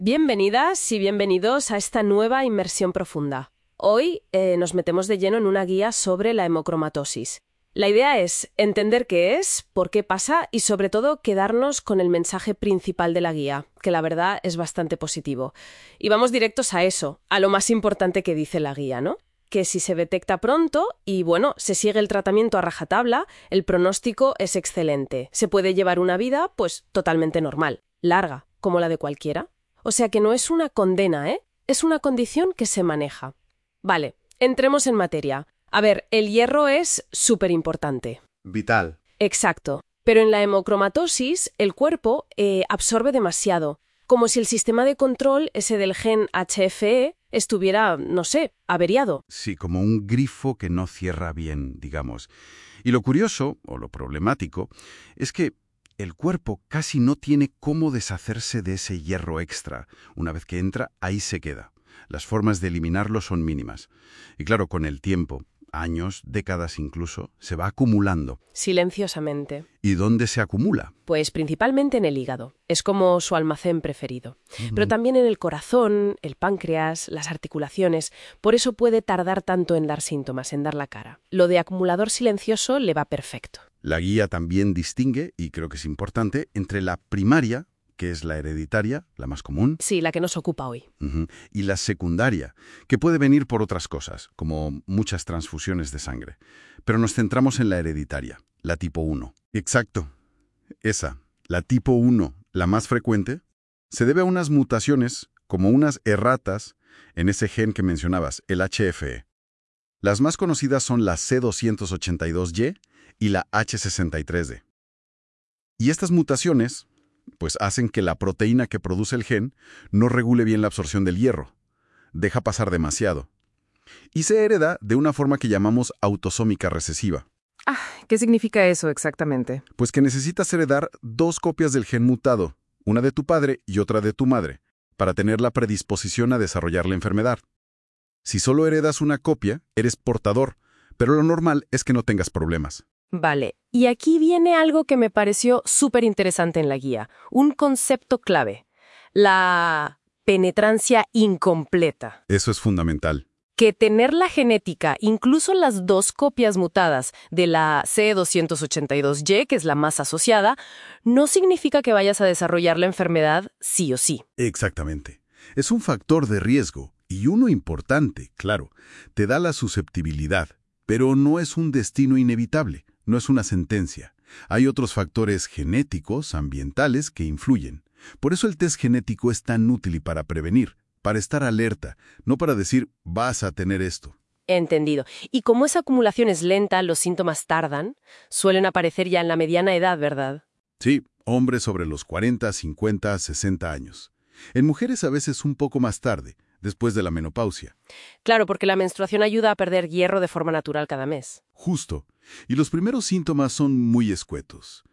Bienvenidas y bienvenidos a esta nueva inmersión profunda. Hoy nos metemos de lleno en una guía sobre la hemocromatosis. La idea es entender qué es, por qué pasa y sobre todo quedarnos con el mensaje principal de la guía, que la verdad es bastante positivo. Y vamos directos a eso, a lo más importante que dice la guía, ¿no? Que si se detecta pronto y, bueno, se sigue el tratamiento a rajatabla, el pronóstico es excelente. Se puede llevar una vida, pues, totalmente normal, larga, como la de cualquiera. O sea que no es una condena, ¿eh? Es una condición que se maneja. Vale, entremos en materia. A ver, el hierro es súper importante. Vital. Exacto. Pero en la hemocromatosis, el cuerpo absorbe demasiado. Como si el sistema de control, ese del gen HFE, estuviera, no sé, averiado. Sí, como un grifo que no cierra bien, digamos. Y lo curioso, o lo problemático, es que el cuerpo casi no tiene cómo deshacerse de ese hierro extra. Una vez que entra, ahí se queda. Las formas de eliminarlo son mínimas. Y claro, con el tiempo, años, décadas incluso, se va acumulando. Silenciosamente. ¿Y dónde se acumula? Pues principalmente en el hígado. Es como su almacén preferido. Pero también en el corazón, el páncreas, las articulaciones. Por eso puede tardar tanto en dar síntomas, en dar la cara. Lo de acumulador silencioso le va perfecto. La guía también distingue, y creo que es importante, entre la primaria, que es la hereditaria, la más común. Sí, la que nos ocupa hoy. Y la secundaria, que puede venir por otras cosas, como muchas transfusiones de sangre. Pero nos centramos en la hereditaria, la tipo 1. Exacto. Esa, la tipo 1, la más frecuente, se debe a unas mutaciones, como unas erratas, en ese gen que mencionabas, el HFE. Las más conocidas son la C282Y y la H63D. Y estas mutaciones pues hacen que la proteína que produce el gen no regule bien la absorción del hierro. Deja pasar demasiado. Y se hereda de una forma que llamamos autosómica recesiva. ¿Qué significa eso exactamente? Pues que necesitas heredar dos copias del gen mutado, una de tu padre y otra de tu madre, para tener la predisposición a desarrollar la enfermedad. Si solo heredas una copia, eres portador, pero lo normal es que no tengas problemas. Vale, y aquí viene algo que me pareció súper interesante en la guía, un concepto clave, la penetrancia incompleta. Eso es fundamental. Que tener la genética, incluso las dos copias mutadas de la C282Y, que es la más asociada, no significa que vayas a desarrollar la enfermedad sí o sí. Exactamente. Es un factor de riesgo, y uno importante, claro. Te da la susceptibilidad, pero no es un destino inevitable. No es una sentencia. Hay otros factores genéticos, ambientales, que influyen. Por eso el test genético es tan útil y para prevenir, para estar alerta, no para decir, vas a tener esto. Entendido. Y como esa acumulación es lenta, los síntomas tardan, suelen aparecer ya en la mediana edad, ¿verdad? Sí, hombres sobre los 40, 50, 60 años. En mujeres a veces un poco más tarde, después de la menopausia. Claro, porque la menstruación ayuda a perder hierro de forma natural cada mes. Justo. Y los primeros síntomas son muy escuetos,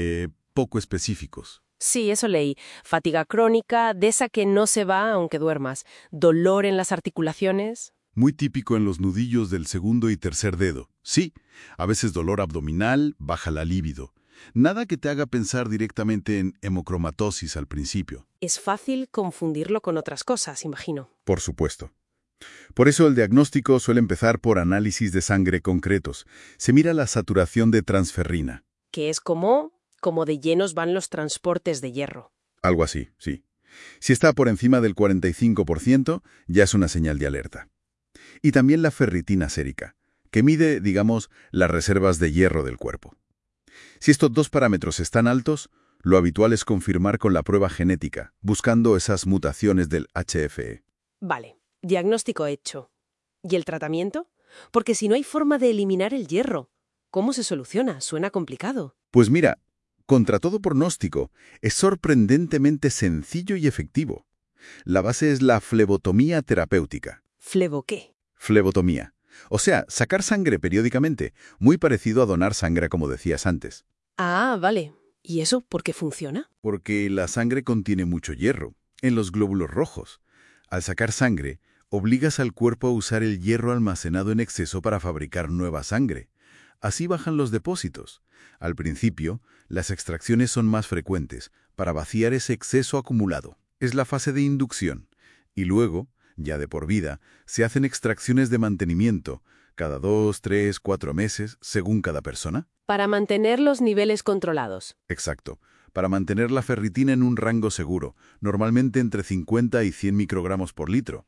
poco específicos. Sí, eso leí. Fatiga crónica, de esa que no se va aunque duermas. Dolor en las articulaciones. Muy típico en los nudillos del segundo y tercer dedo. Sí, a veces dolor abdominal, baja la libido. Nada que te haga pensar directamente en hemocromatosis al principio. Es fácil confundirlo con otras cosas, imagino. Por supuesto. Por eso el diagnóstico suele empezar por análisis de sangre concretos. Se mira la saturación de transferrina. Que es como de llenos van los transportes de hierro. Algo así, sí. Si está por encima del 45%, ya es una señal de alerta. Y también la ferritina sérica, que mide, digamos, las reservas de hierro del cuerpo. Si estos dos parámetros están altos, lo habitual es confirmar con la prueba genética, buscando esas mutaciones del HFE. Vale, diagnóstico hecho. ¿Y el tratamiento? Porque si no hay forma de eliminar el hierro, ¿cómo se soluciona? Suena complicado. Pues mira, contra todo pronóstico, es sorprendentemente sencillo y efectivo. La base es la flebotomía terapéutica. ¿Flebo qué? Flebotomía. O sea, sacar sangre periódicamente, muy parecido a donar sangre como decías antes. Ah, vale. ¿Y eso por qué funciona? Porque la sangre contiene mucho hierro, en los glóbulos rojos. Al sacar sangre, obligas al cuerpo a usar el hierro almacenado en exceso para fabricar nueva sangre. Así bajan los depósitos. Al principio, las extracciones son más frecuentes, para vaciar ese exceso acumulado. es la fase de inducción. Y luego, ya de por vida, se hacen extracciones de mantenimiento, cada 2, 3, 4 meses, según cada persona. Para mantener los niveles controlados. Exacto, para mantener la ferritina en un rango seguro, normalmente entre 50 y 100 microgramos por litro.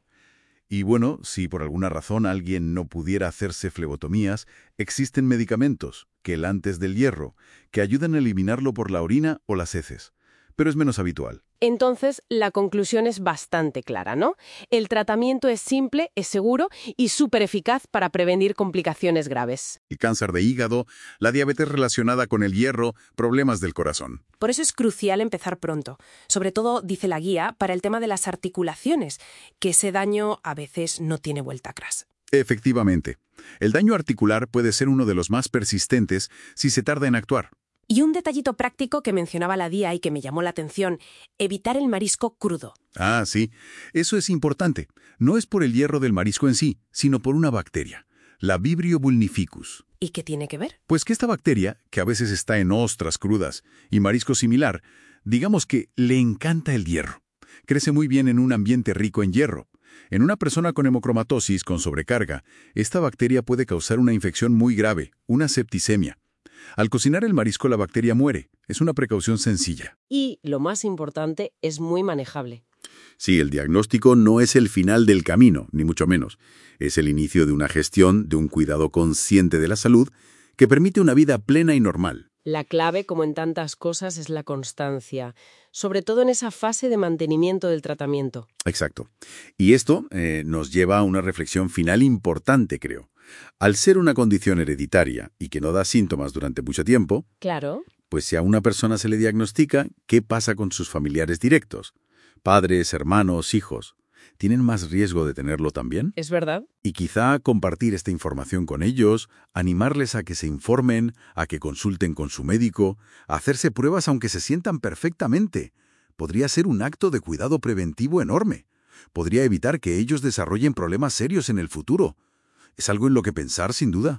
Y bueno, si por alguna razón alguien no pudiera hacerse flebotomías, existen medicamentos, quelantes del hierro, que ayudan a eliminarlo por la orina o las heces. Pero es menos habitual. Entonces, la conclusión es bastante clara, ¿no? El tratamiento es simple, es seguro y súper eficaz para prevenir complicaciones graves. El cáncer de hígado, la diabetes relacionada con el hierro, problemas del corazón. Por eso es crucial empezar pronto. Sobre todo, dice la guía, para el tema de las articulaciones, que ese daño a veces no tiene vuelta atrás. Efectivamente, el daño articular puede ser uno de los más persistentes si se tarda en actuar. Y un detallito práctico que mencionaba la guía y que me llamó la atención, evitar el marisco crudo. Ah, sí, eso es importante. No es por el hierro del marisco en sí, sino por una bacteria, la Vibrio vulnificus. ¿Y qué tiene que ver? Pues que esta bacteria, que a veces está en ostras crudas y marisco similar, digamos que le encanta el hierro. Crece muy bien en un ambiente rico en hierro. En una persona con hemocromatosis, con sobrecarga, esta bacteria puede causar una infección muy grave, una septicemia. Al cocinar el marisco la bacteria muere. Es una precaución sencilla. Y, lo más importante, es muy manejable. Sí, el diagnóstico no es el final del camino, ni mucho menos. Es el inicio de una gestión, de un cuidado consciente de la salud, que permite una vida plena y normal. La clave, como en tantas cosas, es la constancia, sobre todo en esa fase de mantenimiento del tratamiento. Exacto. Y esto nos lleva a una reflexión final importante, creo. Al ser una condición hereditaria y que no da síntomas durante mucho tiempo, Claro. pues si a una persona se le diagnostica, ¿qué pasa con sus familiares directos? Padres, hermanos, hijos. ¿Tienen más riesgo de tenerlo también? ¿Es verdad? Y quizá compartir esta información con ellos, animarles a que se informen, a que consulten con su médico, a hacerse pruebas aunque se sientan perfectamente. Podría ser un acto de cuidado preventivo enorme. Podría evitar que ellos desarrollen problemas serios en el futuro. Es algo en lo que pensar, sin duda.